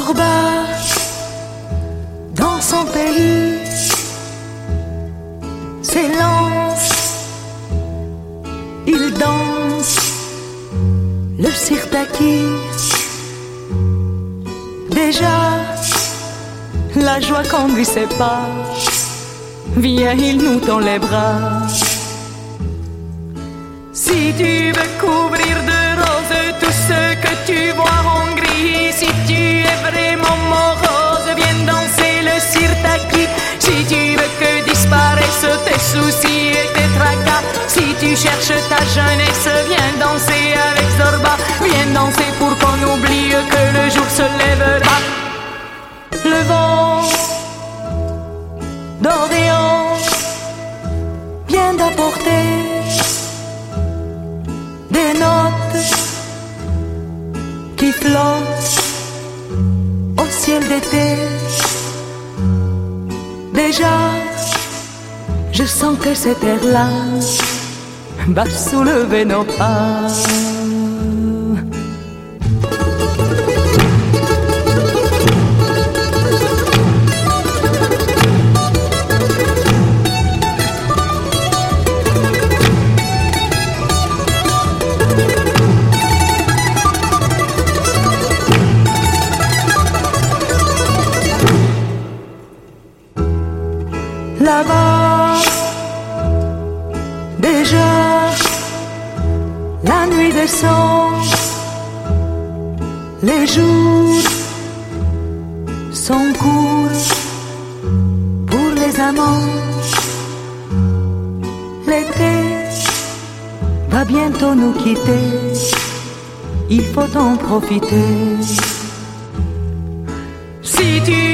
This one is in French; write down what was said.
Zorba, dans son pays, s'élance, il danse le sirtaki. Déjà, la joie conduit ses pas. Viens, il nous tend les bras. Si tu veux couvrir de roses tout ce que tu vois en gris, si tu es vraiment morose, viens danser le sirtaki. Si tu veux que disparaissent tes soucis et tes tracas, si tu cherches ta jeunesse, viens danser avec Zorba. Viens danser pour qu'on oublie que le jour se lèvera. Le vent d'Orléans vient d'apporter des notes qui flottent au ciel d'été. Déjà, je sens que cet air-là va soulever nos pas. Là-bas, déjà, la nuit descend, les jours sont courts pour les amants. L'été va bientôt nous quitter, il faut en profiter. Si tu